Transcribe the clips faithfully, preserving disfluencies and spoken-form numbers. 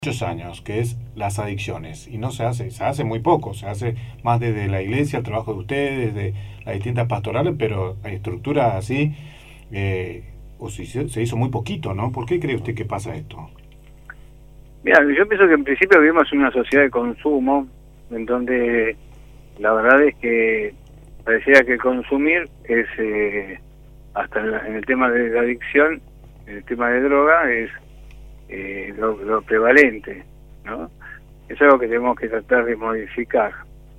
muchos años, que es las adicciones, y no se hace, se hace muy poco, se hace más desde la iglesia, el trabajo de ustedes, desde las distintas pastorales, pero hay estructuras así, eh, o si se, se hizo muy poquito, ¿no? ¿Por qué cree usted que pasa esto? Mira, yo pienso que en principio vivimos en una sociedad de consumo, en donde la verdad es que pareciera que consumir es, eh, hasta en, la, en el tema de la adicción, en el tema de droga, es eh, lo, lo prevalente, ¿no? Es algo que tenemos que tratar de modificar.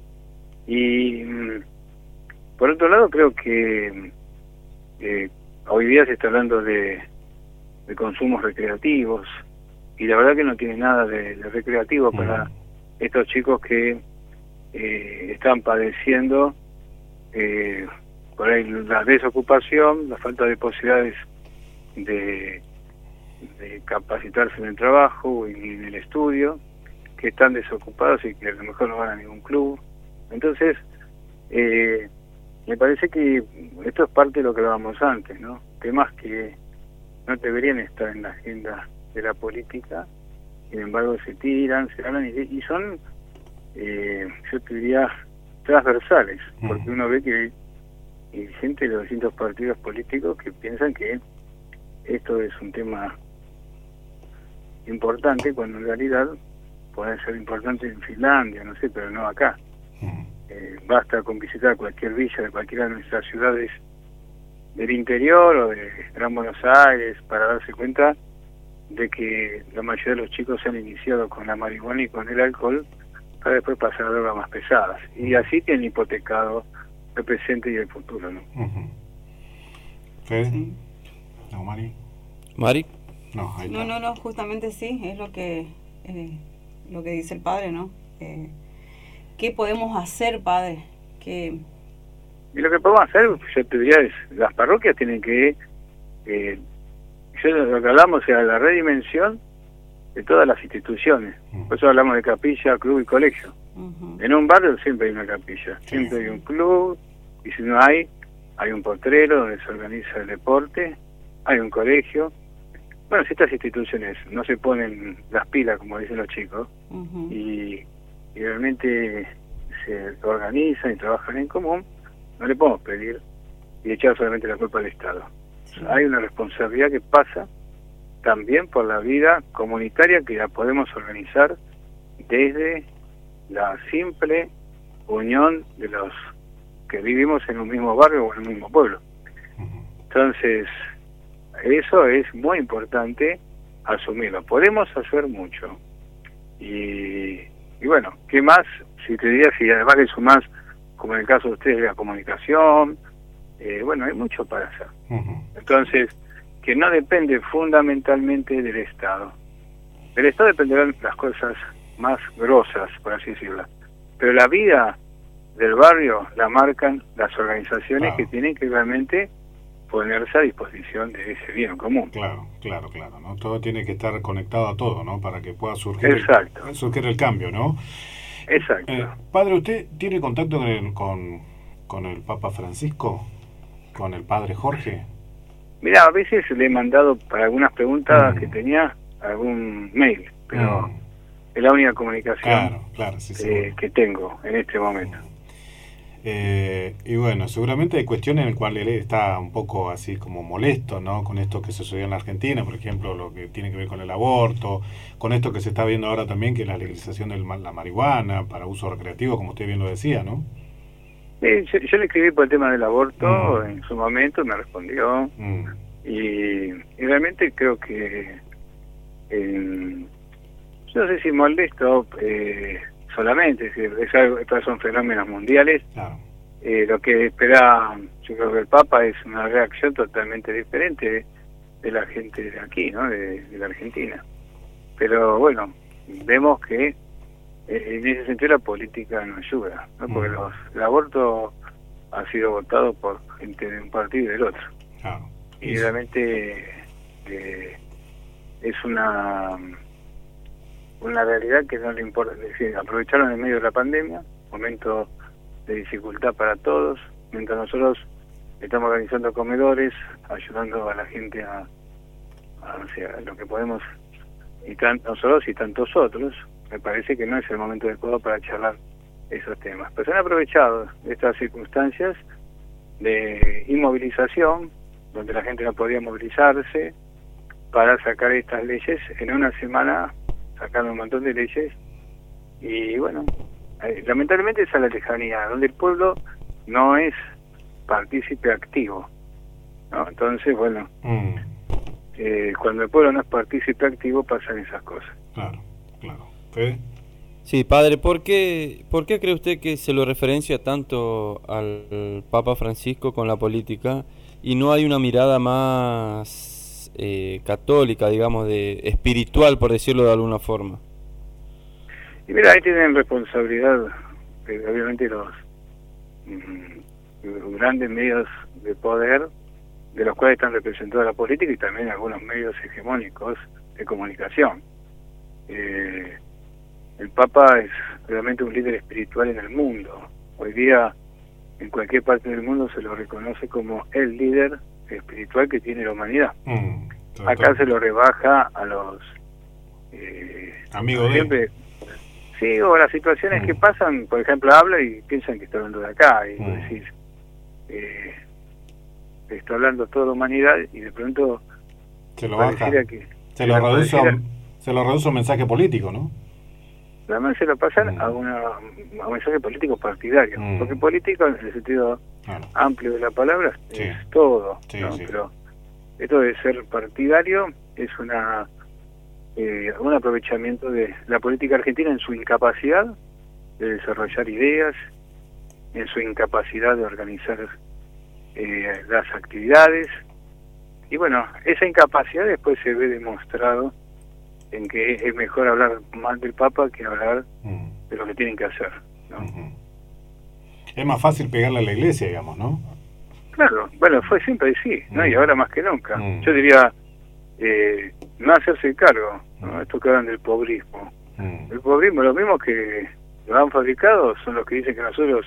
Y mm, por otro lado, creo que eh, hoy día se está hablando de, de consumos recreativos, y la verdad que no tiene nada de, de recreativo mm. para estos chicos que eh, están padeciendo eh, por ahí la desocupación, la falta de posibilidades de, de capacitarse en el trabajo y en el estudio, que están desocupados y que a lo mejor no van a ningún club. Entonces, eh, me parece que esto es parte de lo que hablábamos antes, ¿no? Temas que no deberían estar en la agenda de la política, sin embargo se tiran, se hablan y, y son, eh, yo te diría, transversales, porque uno ve que hay gente de los distintos partidos políticos que piensan que esto es un tema importante, cuando en realidad puede ser importante en Finlandia, no sé, pero no acá. Eh, basta con visitar cualquier villa de cualquiera de nuestras ciudades del interior o de Gran Buenos Aires para darse cuenta de que la mayoría de los chicos se han iniciado con la marihuana y con el alcohol para después pasar a drogas más pesadas. Y así tienen hipotecado el presente y el futuro, ¿no? Uh-huh. ¿Fede? Sí. No, Mari. ¿Mari? No, ahí no, no, no, justamente sí, es lo que eh, lo que dice el padre, ¿no? Eh, ¿Qué podemos hacer, padre? ¿Qué... Y lo que podemos hacer, yo te diría, es las parroquias tienen que... Eh, yo lo que hablamos era la redimensión de todas las instituciones. Por eso hablamos de capilla, club y colegio. Uh-huh. En un barrio siempre hay una capilla, siempre hay un club, y si no hay, hay un potrero donde se organiza el deporte, hay un colegio. Bueno, si estas instituciones no se ponen las pilas, como dicen los chicos, uh-huh. y, y realmente se organizan y trabajan en común, no le podemos pedir y echar solamente la culpa al Estado. Sí. Hay una responsabilidad que pasa también por la vida comunitaria, que la podemos organizar desde la simple unión de los que vivimos en un mismo barrio o en un mismo pueblo. Entonces, eso es muy importante asumirlo. Podemos hacer mucho. Y, y bueno, ¿qué más? Si te diría, si además le sumás, como en el caso de ustedes, la comunicación, eh, bueno, hay mucho para hacer. Uh-huh. Entonces, que no depende fundamentalmente del Estado. Del Estado dependerán las cosas más grosas, por así decirlo. Pero la vida del barrio la marcan las organizaciones, claro, que tienen que realmente ponerse a disposición de ese bien común. Claro, claro, claro, ¿no? Todo tiene que estar conectado a todo, ¿no? Para que pueda surgir, Exacto. El, surgir el cambio, ¿no? Exacto. Eh, padre, ¿usted tiene contacto con el, con, con el Papa Francisco? ¿Con el padre Jorge? Mira, a veces le he mandado para algunas preguntas mm. que tenía algún mail, pero mm. es la única comunicación claro, claro, sí, eh, que tengo en este momento. Eh, y bueno, seguramente hay cuestiones en las cuales él está un poco así como molesto, ¿no? Con esto que sucedió en la Argentina, por ejemplo, lo que tiene que ver con el aborto, con esto que se está viendo ahora también, que es la legalización de la marihuana para uso recreativo, como usted bien lo decía, ¿no? Sí, yo, yo le escribí por el tema del aborto mm. en su momento, me respondió, mm. y, y realmente creo que, eh, yo no sé si molesto, eh, solamente, es decir, es algo, estos son fenómenos mundiales. Claro. Eh, lo que espera, yo creo que el Papa es una reacción totalmente diferente de, de la gente de aquí, ¿no? De, de la Argentina. Pero bueno, vemos que eh, en ese sentido la política no ayuda, ¿no? Porque mm. los, el aborto ha sido votado por gente de un partido y del otro. Claro. Y sí. realmente eh, es una una realidad que no le importa. Es decir, aprovecharon en medio de la pandemia, momento de dificultad para todos, mientras nosotros estamos organizando comedores, ayudando a la gente a, a, o sea, a lo que podemos y tan, nosotros y tantos otros, me parece que no es el momento adecuado para charlar esos temas. Pero se han aprovechado estas circunstancias de inmovilización, donde la gente no podía movilizarse, para sacar estas leyes. En una semana sacaron un montón de leyes, y bueno, eh, lamentablemente esa es la lejanía, donde el pueblo no es partícipe activo, ¿no? Entonces, bueno, mm. eh, cuando el pueblo no es partícipe activo pasan esas cosas. Claro, claro. ¿Fede? Sí, padre, ¿por qué, ¿por qué cree usted que se lo referencia tanto al Papa Francisco con la política y no hay una mirada más eh, católica, digamos, de espiritual, por decirlo de alguna forma? Y mira, ahí tienen responsabilidad, eh, obviamente, los mm, grandes medios de poder, de los cuales están representados la política, y también algunos medios hegemónicos de comunicación. Eh, el Papa es realmente un líder espiritual en el mundo. Hoy día, en cualquier parte del mundo se lo reconoce como el líder espiritual que tiene la humanidad. Mm, Acá se lo rebaja a los eh, amigos siempre, de sí, o las situaciones mm. que pasan, por ejemplo, habla y piensan que está hablando de acá, y mm. decís, eh, está hablando toda la humanidad, y de pronto se lo baja, que, se, lo reduce a un, se lo reduce a un mensaje político, ¿no? Además se lo pasan mm. a, una, a un mensaje político partidario, mm. porque político en el sentido claro. amplio de la palabra sí. es todo, sí, ¿no? Sí. Pero esto de ser partidario es una eh, un aprovechamiento de la política argentina en su incapacidad de desarrollar ideas, en su incapacidad de organizar eh, las actividades, y bueno, esa incapacidad después se ve demostrado en que es mejor hablar mal del Papa que hablar mm. de lo que tienen que hacer, ¿no? Uh-huh. Es más fácil pegarle a la iglesia, digamos, ¿no? Claro, bueno, fue siempre así, ¿no? Mm. Y ahora más que nunca. Mm. Yo diría, eh, no hacerse cargo, ¿no? Mm. Esto que hablan del pobrismo. Mm. El pobrismo, los mismos que lo han fabricado son los que dicen que nosotros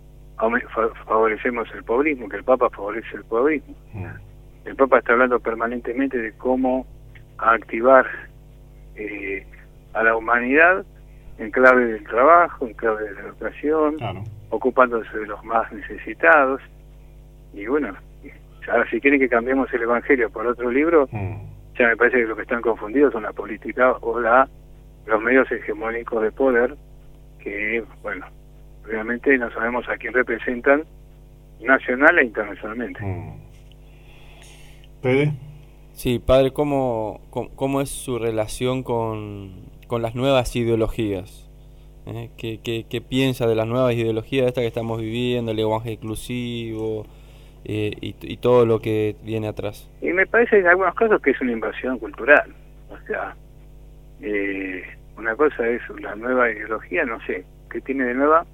favorecemos el pobrismo, que el Papa favorece el pobrismo. Mm. El Papa está hablando permanentemente de cómo activar Eh, a la humanidad en clave del trabajo, en clave de la educación, claro. ocupándose de los más necesitados. Y bueno, ahora si quieren que cambiemos el Evangelio por otro libro, mm. ya me parece que lo que están confundidos son la política o la los medios hegemónicos de poder, que bueno, realmente no sabemos a quién representan nacional e internacionalmente. Mm. ¿Pede? Sí, padre, ¿cómo, cómo, cómo es su relación con, con las nuevas ideologías? ¿Eh? ¿Qué, qué, ¿Qué piensa de las nuevas ideologías, esta que estamos viviendo, el lenguaje inclusivo eh, y, y todo lo que viene atrás? Y me parece en algunos casos que es una invasión cultural. O sea, eh, una cosa es la nueva ideología, no sé, ¿qué tiene de nueva?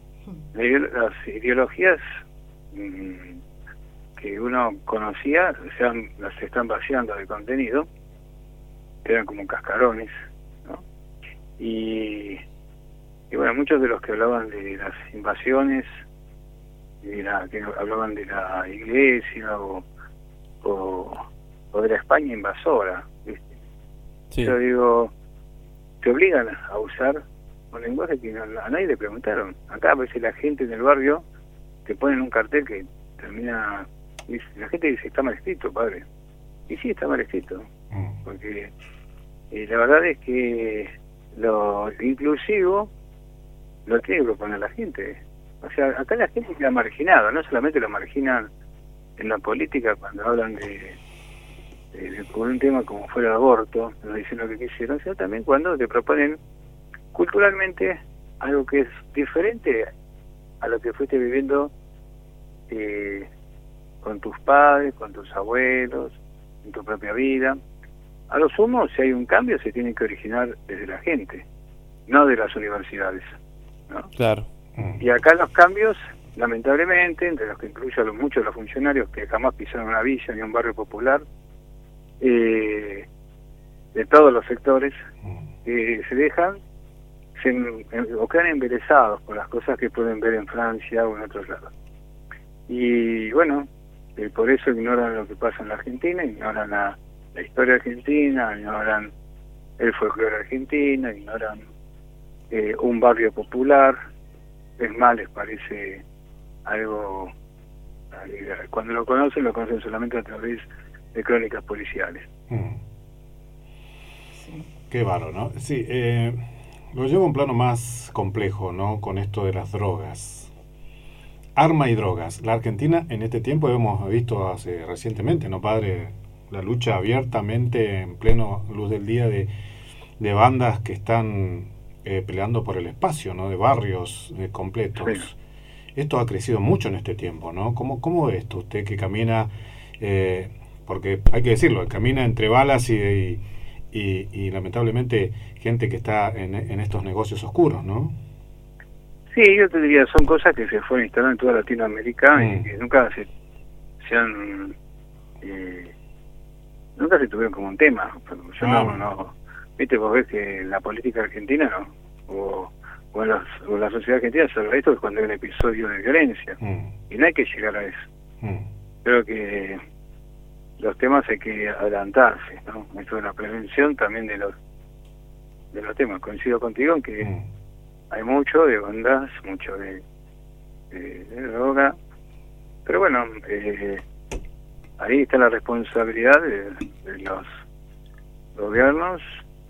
Las ideologías mmm, que uno conocía, o sea, las están vaciando de contenido, quedan como cascarones, ¿no? Y, y bueno, muchos de los que hablaban de las invasiones, de la, que hablaban de la iglesia o, o, o de la España invasora, ¿viste? Sí. Yo digo, te obligan a usar un lenguaje que a nadie le preguntaron. Acá a veces la gente en el barrio te ponen un cartel que termina... Y la gente dice, está mal escrito, padre. Y sí, está mal escrito. Mm. Porque eh, la verdad es que lo inclusivo lo tiene que proponer la gente. O sea, acá la gente queda marginada. No solamente lo marginan en la política cuando hablan de, de, de por un tema como fuera el aborto, no dicen lo que quisieron, sino también cuando te proponen culturalmente algo que es diferente a lo que fuiste viviendo eh, con tus padres, con tus abuelos, en tu propia vida. A lo sumo, si hay un cambio, se tiene que originar desde la gente, no de las universidades, ¿no? Claro. Y acá los cambios, lamentablemente, entre los que incluyo a los, muchos de los funcionarios que jamás pisaron una villa ni un barrio popular, eh, de todos los sectores, eh, se dejan se, o quedan embelesados por las cosas que pueden ver en Francia o en otros lados. Y bueno, Eh, por eso ignoran lo que pasa en la Argentina, ignoran la, la historia argentina, ignoran el folclore argentino, ignoran eh, un barrio popular. Es más, les parece algo, eh, cuando lo conocen, lo conocen solamente a través de crónicas policiales. Mm. Qué bárbaro, ¿no? Sí, eh, lo llevo a un plano más complejo, ¿no? Con esto de las drogas. Arma y drogas. La Argentina en este tiempo hemos visto hace recientemente, ¿no, padre? La lucha abiertamente en pleno luz del día de, de bandas que están eh, peleando por el espacio, ¿no? De barrios eh, completos. Sí. Esto ha crecido mucho en este tiempo, ¿no? ¿Cómo, cómo ve esto usted que camina, eh, porque hay que decirlo, camina entre balas y, y, y, y lamentablemente gente que está en, en estos negocios oscuros, ¿no? Sí, yo te diría, son cosas que se fueron instalando en toda Latinoamérica mm. y que nunca se, se han... Eh, nunca se tuvieron como un tema. Yo ah, no, no, viste, vos ves que en la política argentina, ¿no? O, o, en los, o en la sociedad argentina se habla de esto es cuando hay un episodio de violencia. Mm. Y no hay que llegar a eso. Mm. Creo que los temas hay que adelantarse, ¿no? Esto de la prevención también de los de los temas. Coincido contigo en que mm. hay mucho de bandas, mucho de, de, de droga. Pero bueno, eh, ahí está la responsabilidad de, de los gobiernos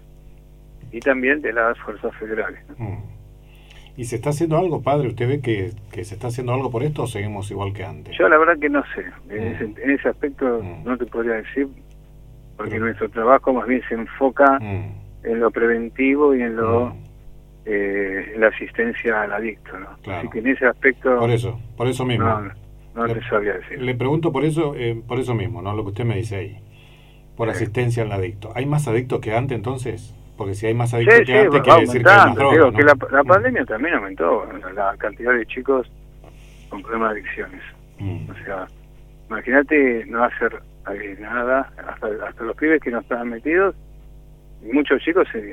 y también de las fuerzas federales, ¿no? Mm. ¿Y se está haciendo algo, padre? ¿Usted ve que, que se está haciendo algo por esto o seguimos igual que antes? Yo la verdad que no sé. En, mm. ese, en ese aspecto mm. no te podría decir, porque Pero... nuestro trabajo más bien se enfoca mm. en lo preventivo y en lo... Mm. Eh, la asistencia al adicto, ¿no? Claro. Así que en ese aspecto... Por eso, por eso mismo. No, no le, te sabría decir. Le pregunto por eso, eh, por eso mismo, ¿no? Lo que usted me dice ahí. Por sí. asistencia al adicto. ¿Hay más adictos que antes entonces? Porque si hay más adictos sí, que sí, antes, quiere decir que hay más droga, digo, ¿no? que la, la pandemia mm. también aumentó la cantidad de chicos con problemas de adicciones. Mm. O sea, imagínate no hacer eh, nada, hasta, hasta los pibes que no estaban metidos, y muchos chicos se...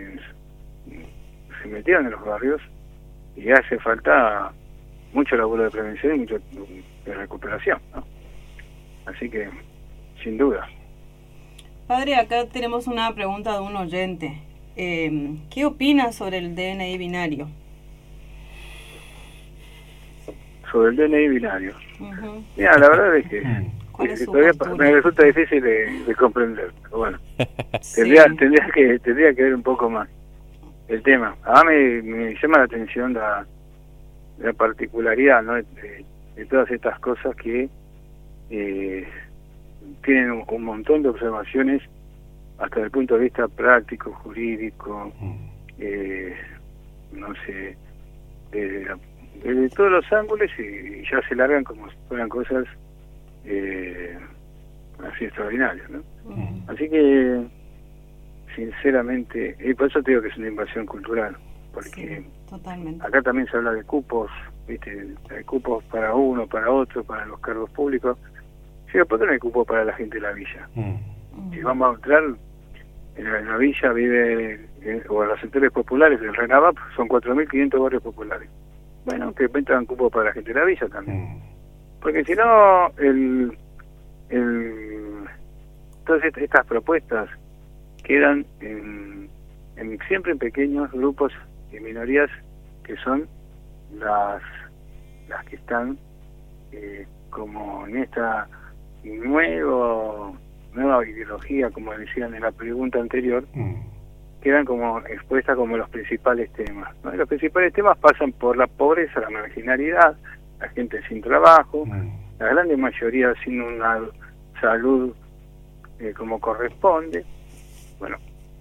se metieron en los barrios y hace falta mucho laburo de prevención y mucho de recuperación, ¿no? Así que, sin duda. Padre, acá tenemos una pregunta de un oyente. Eh, ¿Qué opina sobre el D N I binario? Sobre el D N I binario. Uh-huh. Mira, la verdad es que, ¿Cuál es que su todavía postura? me resulta difícil de, de comprender. Pero bueno, sí. tendría, tendría, que, tendría que ver un poco más el tema. A mí me, me llama la atención la, la particularidad, ¿no? de, de todas estas cosas que eh, tienen un, un montón de observaciones hasta desde el punto de vista práctico, jurídico, eh, no sé, desde, desde todos los ángulos y, y ya se largan como si fueran cosas eh, así extraordinarias, ¿no? Uh-huh. Así que sinceramente, y por eso te digo que es una invasión cultural, porque sí, totalmente. Acá también se habla de cupos, viste, hay cupos para uno, para otro, para los cargos públicos. Sí, ¿por qué no hay cupo para la gente de la villa? Mm. Si vamos a entrar, en la, en la villa vive, eh, o en los sectores populares del RENAVAP, son cuatro mil quinientos barrios populares. Bueno, que metan cupo para la gente de la villa también. Mm. Porque si no, el, el, todas estas propuestas quedan en, en siempre en pequeños grupos y minorías que son las las que están eh, como en esta nuevo nueva ideología, como decían en la pregunta anterior, mm. quedan como expuestas como los principales temas, ¿no? Y los principales temas pasan por la pobreza, la marginalidad, la gente sin trabajo, mm. la grande mayoría sin una salud eh, como corresponde. Bueno,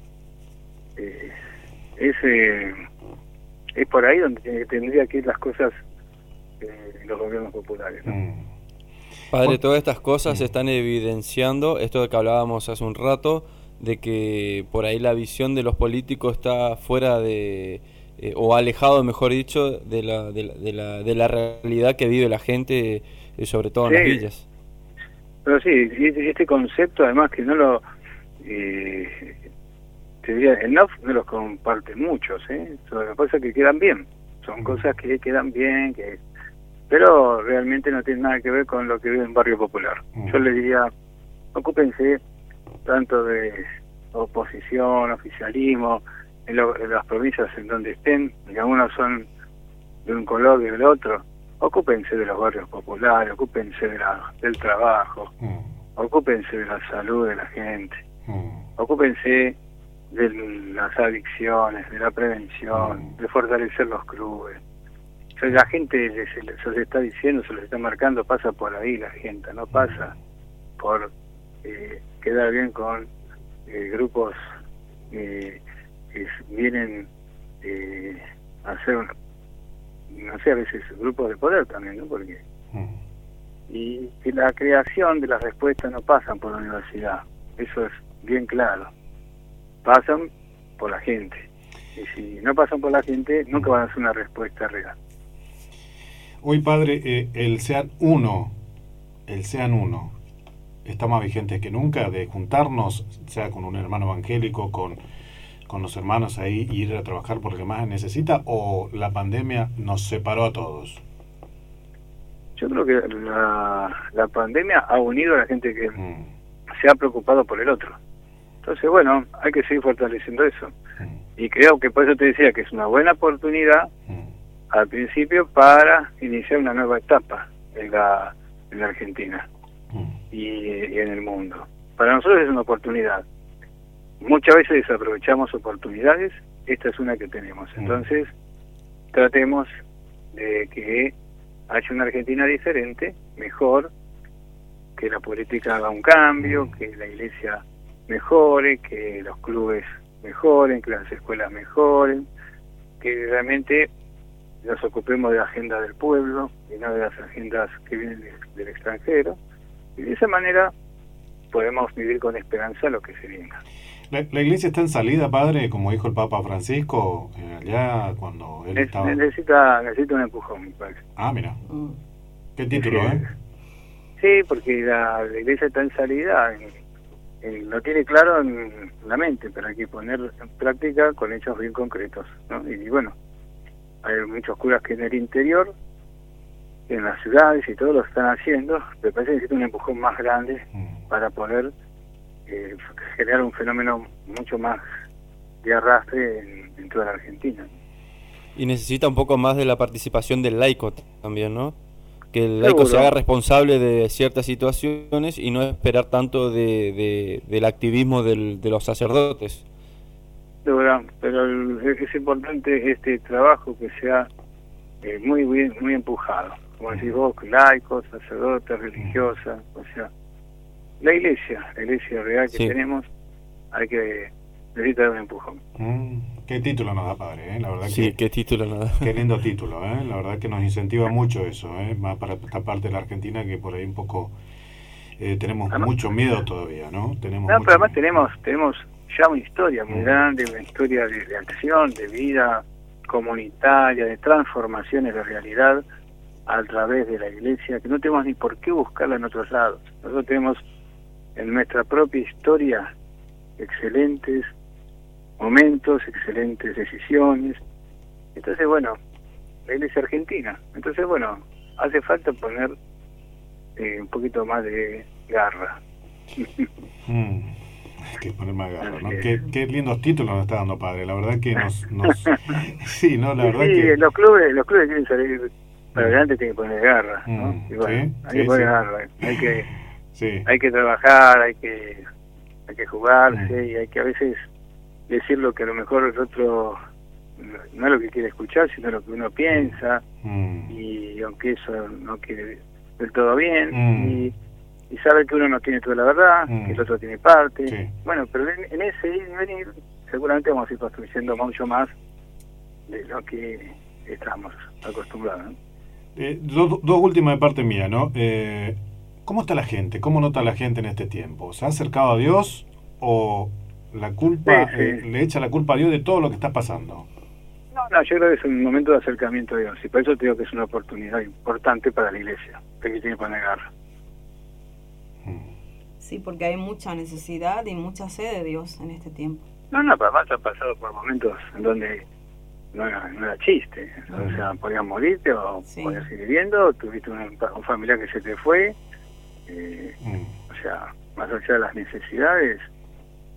eh, es, eh, es por ahí donde tendría que ir las cosas eh, los gobiernos populares, ¿no? Mm. Padre, todas estas cosas mm. están evidenciando esto de que hablábamos hace un rato, de que por ahí la visión de los políticos está fuera de, eh, o alejado, mejor dicho, de la, de la, de la, de la realidad que vive la gente, eh, sobre todo en sí. las villas. Pero sí, este concepto además que no lo... Eh, te diría, el N O F no los comparten muchos, ¿eh? Lo que pasa es que quedan bien, son mm. cosas que quedan bien, que pero realmente no tiene nada que ver con lo que vive en barrio popular. Mm. Yo le diría, ocúpense tanto de oposición, oficialismo, en, lo, en las provincias en donde estén, y algunos son de un color y del otro, ocúpense de los barrios populares, ocúpense de la, del trabajo, mm. ocúpense de la salud de la gente, mm. ocúpense de las adicciones, de la prevención, mm. de fortalecer los clubes. O sea, la gente se les está diciendo, se les está marcando, pasa por ahí la gente, no pasa por eh, quedar bien con eh, grupos eh, que vienen eh, a hacer, una, no sé, a veces grupos de poder también, ¿no? Porque mm. y que la creación de las respuestas no pasan por la universidad, eso es bien claro, pasan por la gente, y si no pasan por la gente nunca van a ser una respuesta real. Hoy, padre, eh, el SEAN uno, el SEAN uno está más vigente que nunca, de juntarnos, sea con un hermano evangélico, con, con los hermanos ahí, y ir a trabajar por lo que más necesita, o la pandemia nos separó a todos. Yo creo que la, la pandemia ha unido a la gente que mm. se ha preocupado por el otro. Entonces, bueno, hay que seguir fortaleciendo eso. Mm. Y creo que por eso te decía que es una buena oportunidad mm. al principio para iniciar una nueva etapa en la, en la Argentina mm. y, y en el mundo. Para nosotros es una oportunidad. Muchas veces desaprovechamos oportunidades, esta es una que tenemos. Entonces, mm. tratemos de que haya una Argentina diferente, mejor, que la política haga un cambio, que la iglesia mejore, que los clubes mejoren, que las escuelas mejoren, que realmente nos ocupemos de la agenda del pueblo y no de las agendas que vienen de, del extranjero, y de esa manera podemos vivir con esperanza lo que se venga. La, la iglesia está en salida, padre, como dijo el Papa Francisco, eh, allá cuando él ne estaba... Necesita, necesita un empujón, me parece. Ah, mira. Mm. ¿Qué título, sí, eh? Sí, porque la, la iglesia está en salida, en, en, lo tiene claro en la mente, pero hay que poner en práctica con hechos bien concretos, ¿no? Y, y bueno, hay muchos curas que en el interior, en las ciudades y todo lo están haciendo, me parece que necesita un empujón más grande mm. para poder eh, generar un fenómeno mucho más de arrastre en, en toda la Argentina. Y necesita un poco más de la participación del laico también, ¿no? Que el laico se haga responsable de ciertas situaciones y no esperar tanto de, de, del activismo del, de los sacerdotes. De verdad, pero el, es importante este trabajo que sea eh, muy bien, muy empujado, como decís vos, laicos, sacerdotes, religiosas, o sea, la iglesia, la iglesia real que sí. tenemos, hay que necesitar un empujón. Mm, qué título nos da, padre, ¿eh? La verdad sí, que, qué título nos da. Qué lindo título, ¿eh? La verdad que nos incentiva mucho eso, ¿eh? Más para esta parte de la Argentina que por ahí un poco eh, tenemos además, mucho miedo todavía, ¿no? Tenemos no, mucho pero además miedo. tenemos tenemos ya una historia muy mm. grande, una historia de, de acción, de vida comunitaria, de transformaciones de realidad a través de la iglesia, que no tenemos ni por qué buscarla en otros lados. Nosotros tenemos en nuestra propia historia excelentes momentos, excelentes decisiones. Entonces, bueno, la iglesia argentina. Entonces, bueno, hace falta poner eh, un poquito más de garra. Mm. Hay que poner más garra, ¿no? Qué, qué lindos títulos nos está dando, padre. La verdad que nos... nos... sí, no, la verdad sí, que... los clubes, los clubes quieren salir para adelante, tienen que poner garra, ¿no? Mm, y bueno, sí, hay sí, que poner sí. garra, hay que, sí. hay que trabajar, hay que, hay que jugarse mm. y hay que a veces decir lo que a lo mejor el otro no es lo que quiere escuchar, sino lo que uno piensa, mm. y aunque eso no quede del todo bien, mm. y, y saber que uno no tiene toda la verdad, mm. que el otro tiene parte, sí. bueno, pero en, en ese ir y venir seguramente vamos a ir construyendo mucho más de lo que estamos acostumbrados, ¿no? Eh, dos, dos últimas de parte mía, ¿no? Eh, ¿Cómo está la gente? ¿Cómo nota la gente en este tiempo? ¿Se ha acercado a Dios o la culpa sí, sí. Eh, le echa la culpa a Dios de todo lo que está pasando? No, no, yo creo que es un momento de acercamiento a Dios, y por eso te digo que es una oportunidad importante para la iglesia, que tiene que poner garra. Sí, porque hay mucha necesidad y mucha sed de Dios en este tiempo. No, no, pero además ha pasado por momentos en donde no era, no era chiste, o sea, podías morirte o sí. podías seguir viviendo, tuviste un, un familiar que se te fue, eh, mm. o sea, más allá de las necesidades,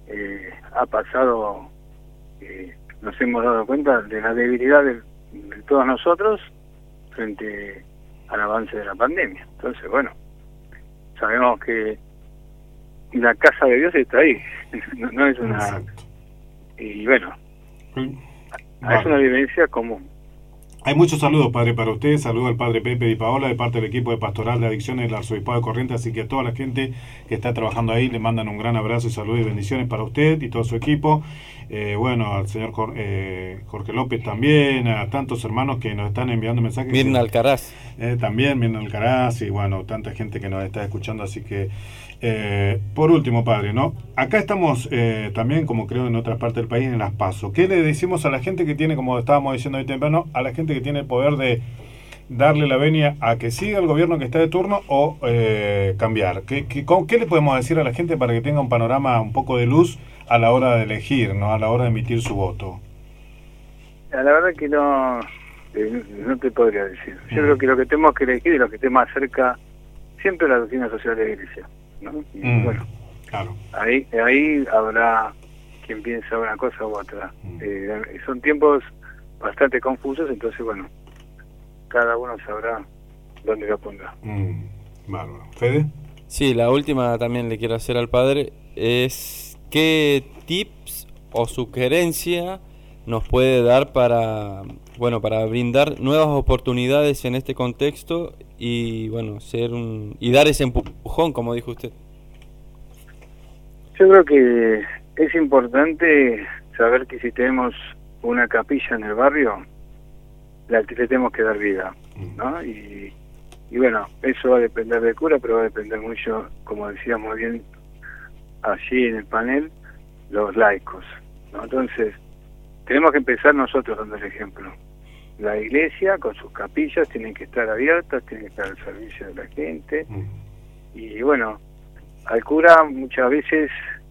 eh, ha pasado, eh, nos hemos dado cuenta de la debilidad de, de todos nosotros frente al avance de la pandemia. Entonces, bueno, sabemos que la casa de Dios está ahí, no, no es una... Exacto. Y bueno, Vale. es una vivencia común. Hay muchos saludos, padre, para usted. Saludo al padre Pepe y Paola de parte del equipo de Pastoral de Adicciones del Arzobispado de Corrientes. Así que a toda la gente que está trabajando ahí le mandan un gran abrazo y saludos y bendiciones para usted y todo su equipo. Eh, bueno, al señor Cor eh, Jorge López también, a tantos hermanos que nos están enviando mensajes. Mirna Alcaraz. Eh, también, Mirna Alcaraz y bueno, tanta gente que nos está escuchando. Así que, eh, por último, padre, ¿no? Acá estamos eh, también, como creo en otras partes del país, en las PASO. ¿Qué le decimos a la gente que tiene, como estábamos diciendo hoy temprano, a la gente que tiene el poder de darle la venia a que siga el gobierno que está de turno o eh, cambiar? ¿Qué, qué, con, ¿Qué le podemos decir a la gente para que tenga un panorama un poco de luz a la hora de elegir, ¿no? A la hora de emitir su voto? La verdad que no, eh, no te podría decir. Yo mm. creo que lo que tenemos que elegir es lo que esté más cerca siempre de la doctrina social de la Iglesia, ¿no? Y mm. bueno, claro. ahí ahí habrá quien piensa una cosa u otra. Mm. Eh, son tiempos bastante confusos, entonces bueno, cada uno sabrá dónde lo pondrá. Mm. Bárbaro. ¿Fede? Sí, la última también le quiero hacer al padre es qué tips o sugerencia nos puede dar para, bueno, para brindar nuevas oportunidades en este contexto y bueno, ser un y dar ese empujón, como dijo usted. Yo creo que es importante saber que si tenemos una capilla en el barrio, la le tenemos que dar vida, ¿no? Y, y bueno, eso va a depender del cura, pero va a depender mucho, como decíamos bien allí en el panel, los laicos, ¿no? Entonces, tenemos que empezar nosotros dando el ejemplo. La iglesia con sus capillas tienen que estar abiertas, tienen que estar al servicio de la gente. Y bueno, al cura muchas veces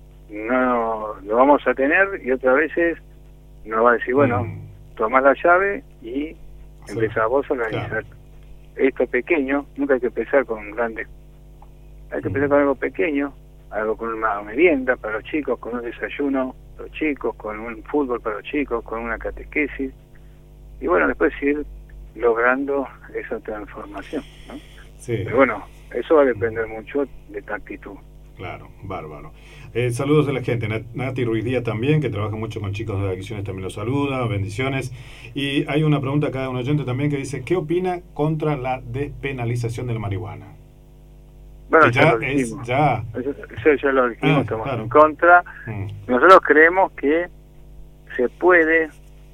no lo vamos a tener y otras veces nos va a decir, bueno, mm. tomás la llave y sí. empezás vos a organizar. Claro. Esto pequeño, nunca hay que empezar con grandes. Hay que mm. empezar con algo pequeño, algo con una merienda para los chicos, con un desayuno para los chicos, con un fútbol para los chicos, con una catequesis. Y bueno, después ir logrando esa transformación, ¿no? Sí. Pero bueno, eso va a depender mucho de tu actitud. Claro, bárbaro. Eh, saludos a la gente. Nati Ruiz Díaz también, que trabaja mucho con chicos de adicciones, también los saluda. Bendiciones. Y hay una pregunta acá de un oyente también que dice, ¿qué opina contra la despenalización de la marihuana? Bueno, que ya, ya lo dijimos. Es, ya... Eso, eso ya lo dijimos, ah, estamos claro. en contra. Mm. Nosotros creemos que se puede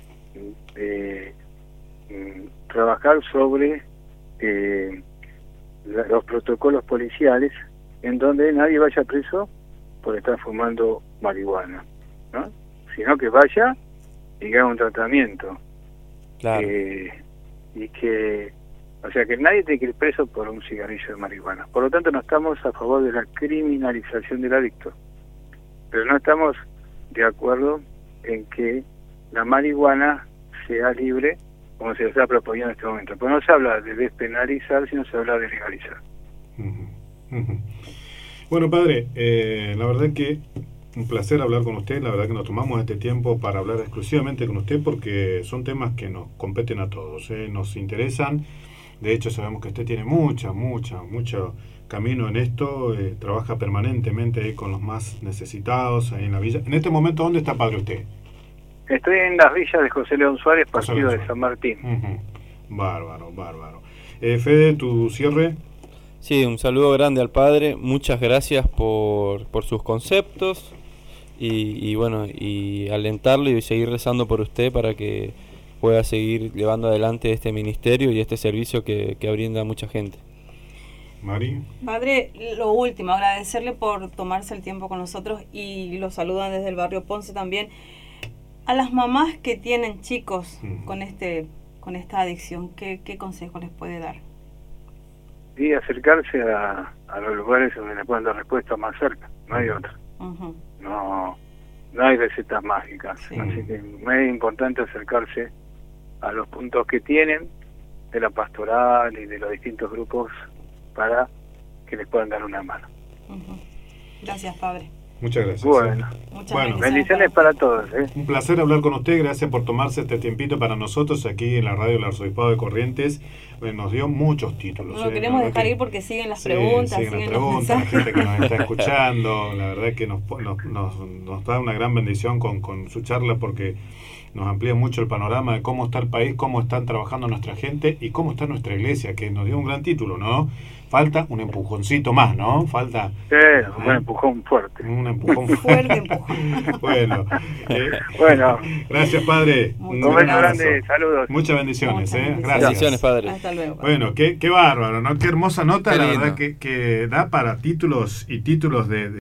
eh, trabajar sobre eh, la, los protocolos policiales en donde nadie vaya preso por estar fumando marihuana, ¿no? Sino que vaya y haga un tratamiento. Claro. Eh, y que, o sea, que nadie tiene que ir preso por un cigarrillo de marihuana. Por lo tanto, no estamos a favor de la criminalización del adicto, pero no estamos de acuerdo en que la marihuana sea libre, como se está proponiendo en este momento. Pues no se habla de despenalizar, sino se habla de legalizar. Uh-huh. Uh-huh. Bueno, padre, eh, la verdad que un placer hablar con usted. La verdad que nos tomamos este tiempo para hablar exclusivamente con usted porque son temas que nos competen a todos, ¿eh? Nos interesan. De hecho, sabemos que usted tiene mucha, mucha, mucho camino en esto. Eh, trabaja permanentemente ahí con los más necesitados ahí en la villa. En este momento, ¿dónde está, padre, usted? Estoy en las villas de José León Suárez, partido León de Suárez. San Martín. Uh-huh. Bárbaro, bárbaro. Eh, Fede, tu cierre. Sí, un saludo grande al padre, muchas gracias por, por sus conceptos y, y bueno, y alentarlo y seguir rezando por usted para que pueda seguir llevando adelante este ministerio y este servicio que, que brinda a mucha gente. Mari. Padre, lo último, agradecerle por tomarse el tiempo con nosotros y lo saludan desde el barrio Ponce también. A las mamás que tienen chicos mm. con este con esta adicción, ¿qué, qué consejo les puede dar? Y acercarse a, a los lugares donde le puedan dar respuesta más cerca, no hay otra. Uh-huh. No no hay recetas mágicas, sí. Así que es muy importante acercarse a los puntos que tienen de la pastoral y de los distintos grupos para que les puedan dar una mano. Uh-huh. Gracias, padre. Muchas gracias. Bueno, Muchas Bueno, bendiciones para todos. ¿eh? Un placer hablar con usted, gracias por tomarse este tiempito para nosotros aquí en la radio del Arzobispado de Corrientes. Eh, nos dio muchos títulos. No lo eh, queremos la verdad dejar que- ir porque siguen las Sí, preguntas, siguen siguen las los preguntas, la mensajes. gente que nos está escuchando, la verdad que nos, nos, nos, nos da una gran bendición con, con su charla porque nos amplía mucho el panorama de cómo está el país, cómo están trabajando nuestra gente y cómo está nuestra iglesia, que nos dio un gran título, ¿no? Falta un empujoncito más, ¿no? Falta Sí, un empujón fuerte. un empujón Fuerte empujón. Bueno, eh, Bueno, gracias, padre. Un Muchas un gran beso abrazo. grande, saludos. Muchas bendiciones, Muchas ¿eh? bendiciones. Gracias. Bendiciones, padre. Hasta luego. Bueno, qué, qué bárbaro, ¿no? Qué hermosa nota, Qué la lindo. verdad que, que da para títulos y títulos de, de